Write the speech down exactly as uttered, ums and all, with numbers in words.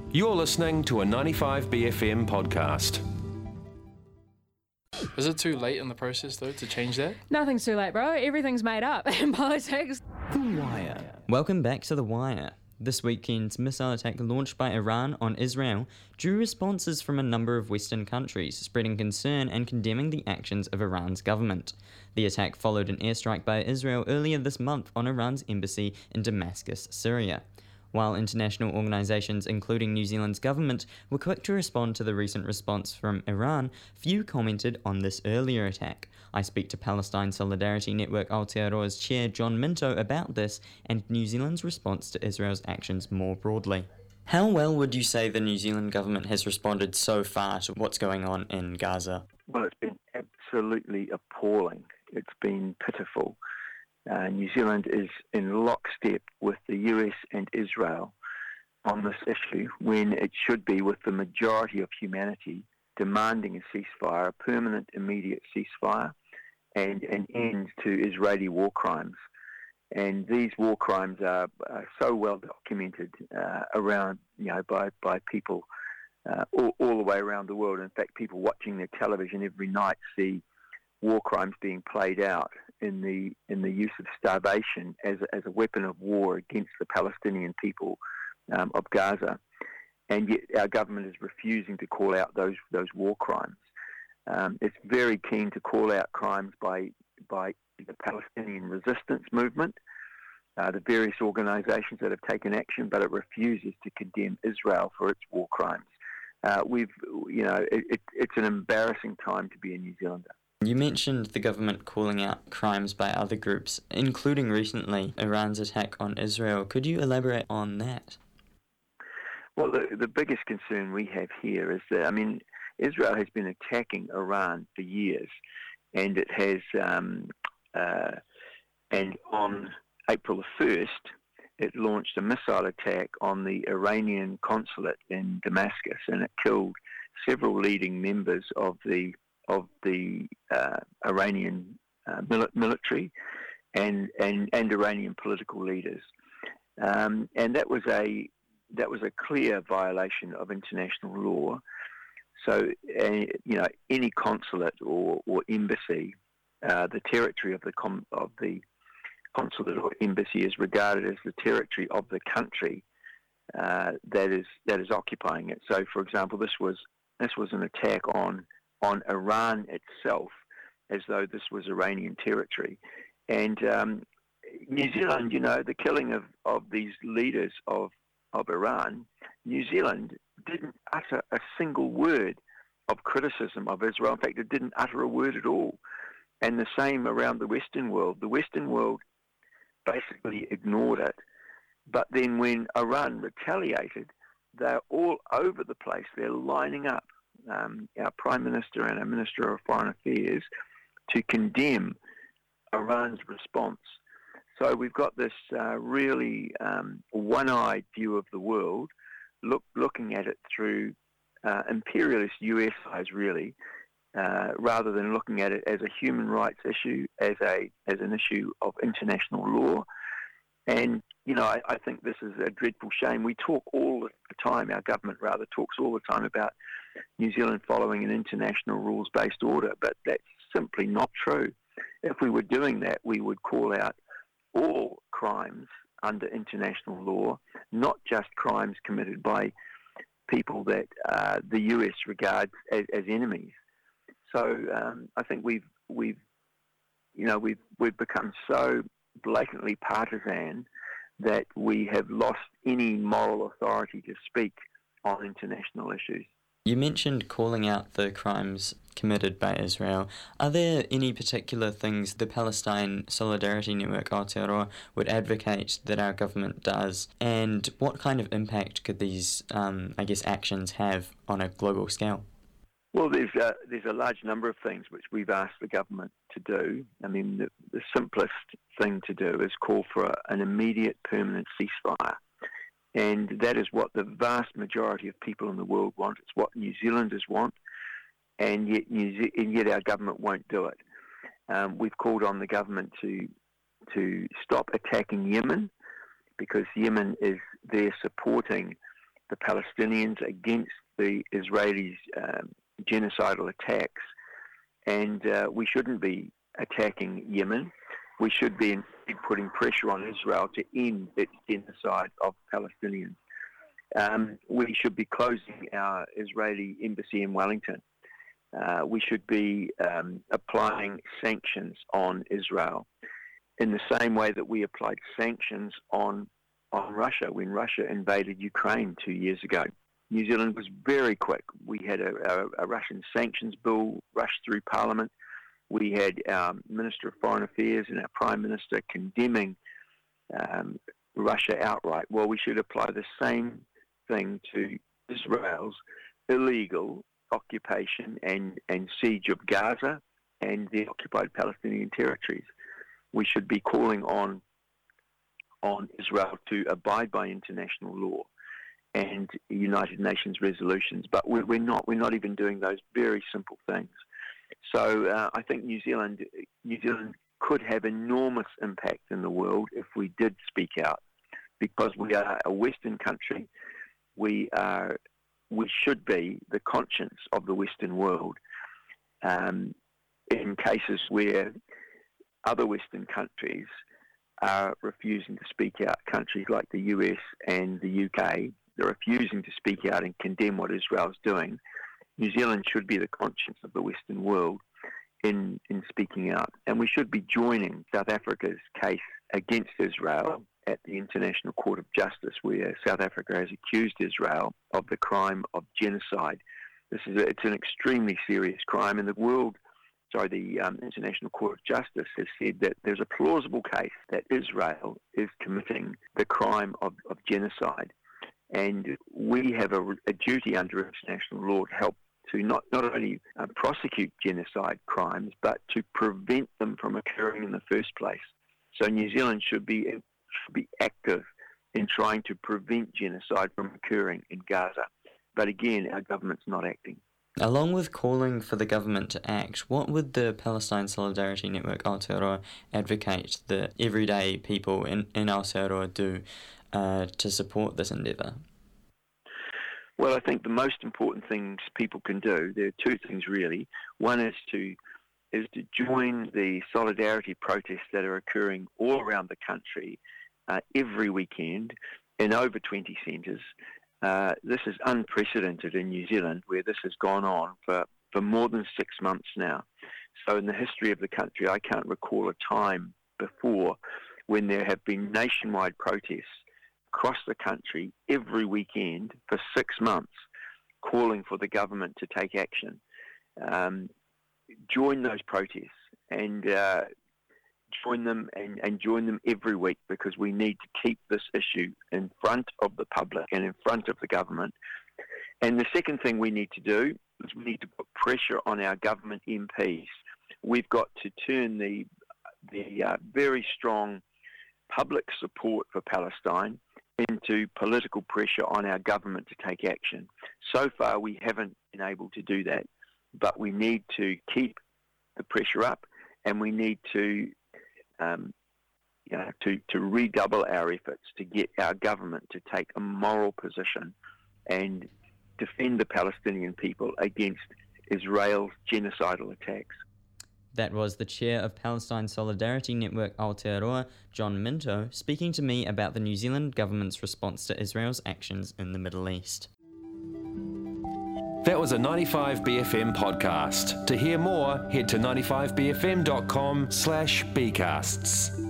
You're listening to a ninety-five B F M podcast. Is it too late in the process, though, to change that? Nothing's too late, bro. Everything's made up in politics. The Wire. Welcome back to The Wire. This weekend's missile attack launched by Iran on Israel drew responses from a number of Western countries, spreading concern and condemning the actions of Iran's government. The attack followed an airstrike by Israel earlier this month on Iran's embassy in Damascus, Syria. While international organisations, including New Zealand's government, were quick to respond to the recent response from Iran, few commented on this earlier attack. I speak to Palestine Solidarity Network Aotearoa's chair John Minto about this and New Zealand's response to Israel's actions more broadly. How well would you say the New Zealand government has responded so far to what's going on in Gaza? Well, it's been absolutely appalling. It's been pitiful. Uh, New Zealand is in lockstep with the U S and Israel on this issue when it should be with the majority of humanity demanding a ceasefire, a permanent immediate ceasefire, and an end to Israeli war crimes. And these war crimes are, are so well documented uh, around, you know, by, by people uh, all, all the way around the world. In fact, people watching their television every night see war crimes being played out in the in the use of starvation as a, as a weapon of war against the Palestinian people um, of Gaza, and yet our government is refusing to call out those those war crimes. Um, it's very keen to call out crimes by by the Palestinian resistance movement, uh, the various organisations that have taken action, but it refuses to condemn Israel for its war crimes. Uh, we've, you know, it, it, it's an embarrassing time to be a New Zealander. You mentioned the government calling out crimes by other groups, including recently Iran's attack on Israel. Could you elaborate on that? Well, the, the biggest concern we have here is that, I mean, Israel has been attacking Iran for years, and it has, um, uh, and on April the first, it launched a missile attack on the Iranian consulate in Damascus, and it killed several leading members of the of the uh, Iranian uh, mil- military and, and, and Iranian political leaders. Um, and that was a that was a clear violation of international law. So, uh, you know, any consulate or, or embassy, uh, the territory of the com- of the consulate or embassy is regarded as the territory of the country uh, that is that is occupying it. So, for example, this was this was an attack on on Iran itself, as though this was Iranian territory. And um, New Zealand, you know, the killing of, of these leaders of, of Iran, New Zealand didn't utter a single word of criticism of Israel. In fact, it didn't utter a word at all. And the same around the Western world. The Western world basically ignored it. But then when Iran retaliated, they're all over the place. They're lining up. Um, our Prime Minister and our Minister of Foreign Affairs to condemn Iran's response. So we've got this uh, really um, one-eyed view of the world, look, looking at it through uh, imperialist U S eyes, really, uh, rather than looking at it as a human rights issue, as a as an issue of international law. And, you know, I, I think this is a dreadful shame. We talk all the time, our government rather talks all the time about New Zealand following an international rules-based order, but that's simply not true. If we were doing that, we would call out all crimes under international law, not just crimes committed by people that uh, the U S regards as, as enemies. So um, I think we've we've you know we've we've become so blatantly partisan that we have lost any moral authority to speak on international issues. You mentioned calling out the crimes committed by Israel. Are there any particular things the Palestine Solidarity Network Aotearoa would advocate that our government does? And what kind of impact could these, um, I guess, actions have on a global scale? Well, there's a, there's a large number of things which we've asked the government to do. I mean, the, the simplest thing to do is call for a, an immediate permanent ceasefire. And that is what the vast majority of people in the world want. It's what New Zealanders want, and yet, New Ze- and yet our government won't do it. Um, we've called on the government to to stop attacking Yemen, because Yemen is there supporting the Palestinians, against the Israelis' um, genocidal attacks, and uh, we shouldn't be attacking Yemen. We should be putting pressure on Israel to end its genocide of Palestinians. Um, we should be closing our Israeli embassy in Wellington. Uh, we should be um, applying sanctions on Israel in the same way that we applied sanctions on on Russia when Russia invaded Ukraine two years ago. New Zealand was very quick. We had a, a, a Russian sanctions bill rushed through Parliament. We had our Minister of Foreign Affairs and our Prime Minister condemning um, Russia outright. Well, we should apply the same thing to Israel's illegal occupation and, and siege of Gaza and the occupied Palestinian territories. We should be calling on on Israel to abide by international law and United Nations resolutions, but we're, we're not. We're not even doing those very simple things. So uh, I think New Zealand, New Zealand could have enormous impact in the world if we did speak out, because we are a Western country. We are. We should be the conscience of the Western world. Um, in cases where other Western countries are refusing to speak out, countries like the U S and the U K, they're refusing to speak out and condemn what Israel's doing. New Zealand should be the conscience of the Western world in, in speaking out. And we should be joining South Africa's case against Israel at the International Court of Justice, where South Africa has accused Israel of the crime of genocide. This is a, it's an extremely serious crime, and the world, sorry, the um, International Court of Justice has said that there's a plausible case that Israel is committing the crime of, of genocide, and we have a, a duty under international law to help to not, not only uh, prosecute genocide crimes, but to prevent them from occurring in the first place. So New Zealand should be should be active in trying to prevent genocide from occurring in Gaza. But again, our government's not acting. Along with calling for the government to act, what would the Palestine Solidarity Network Aotearoa advocate that everyday people in, in Aotearoa do uh, to support this endeavour? Well, I think the most important things people can do, there are two things really. One is to is to join the solidarity protests that are occurring all around the country uh, every weekend in over twenty centres. Uh, this is unprecedented in New Zealand, where this has gone on for, for more than six months now. So in the history of the country, I can't recall a time before when there have been nationwide protests across the country every weekend for six months, calling for the government to take action. Um, join those protests and uh, join them and, and join them every week, because we need to keep this issue in front of the public and in front of the government. And the second thing we need to do is we need to put pressure on our government M Ps. We've got to turn the the uh, very strong public support for Palestine into political pressure on our government to take action. So far, we haven't been able to do that, but we need to keep the pressure up, and we need to, um, you know, to, to redouble our efforts to get our government to take a moral position and defend the Palestinian people against Israel's genocidal attacks. That was the chair of Palestine Solidarity Network Aotearoa, John Minto, speaking to me about the New Zealand government's response to Israel's actions in the Middle East. That was a ninety-five B F M podcast. To hear more, head to ninety-five b f m dot com slash bcasts.